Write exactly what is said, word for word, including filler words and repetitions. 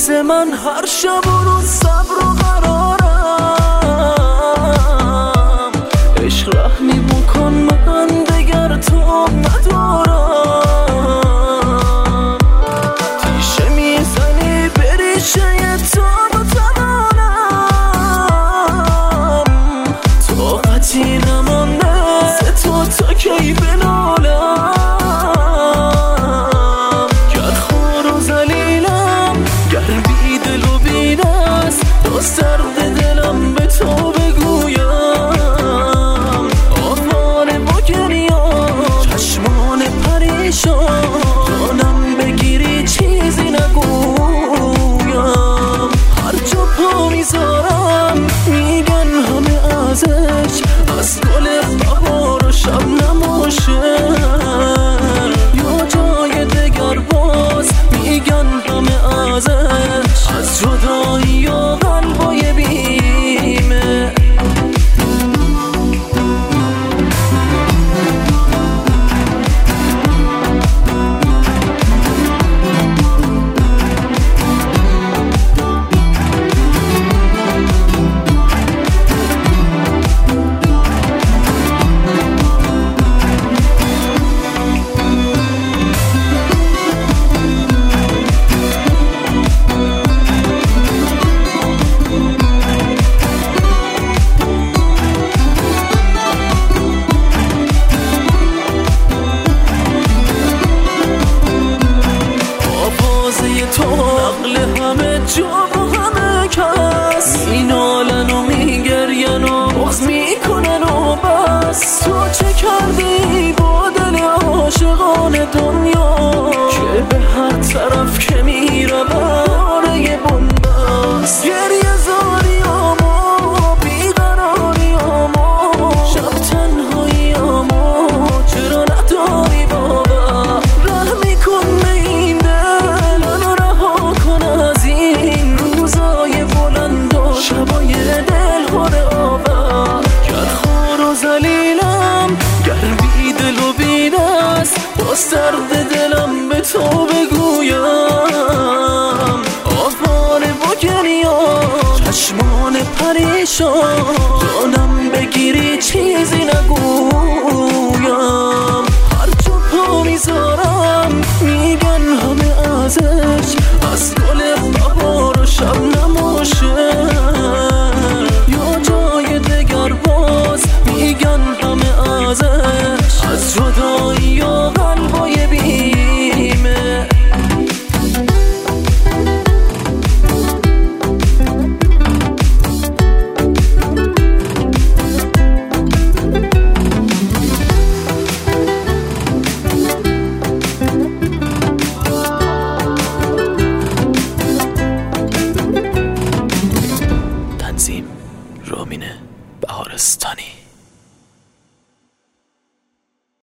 عزیز من هر شب و روز صبر و قرارم، عشق رحمی بکن من دگر تو ندارم. تیشه میزنی بریشه تو بتنانم، طاقتی نمانده ز تو تا کی بنالم. درد دلم به تو بگویم، آواره با گریان چشمان پریشان، جانم بگیری چیزی نگویم. هر جا پا میذارم میگن همه ازش، از گل بهار و شبنم و شعر، یا جای دگر باز میگن همه ازش، از جدایی و قلبای بیمه. تو نقل همه جا و همه کس، مینالن و میگرین و بغض میکنن و بس. تو چه کردی با دل عاشقان دنیا، که به هر طرف که میره باره بنبست. گریه زاری آما بیقراری آما، شب تنهایی آما، چرا نداری باور؟ رحمی کن به این شبای دل خوره آور، گر خار و زلیلم گر بی دل و بی دست، باز درد دلم به تو بگویم. آواره با گریان چشمان پریشان، جانم بگیری چیزی نگویم. هر جا پا میذارم میگن همه ازش،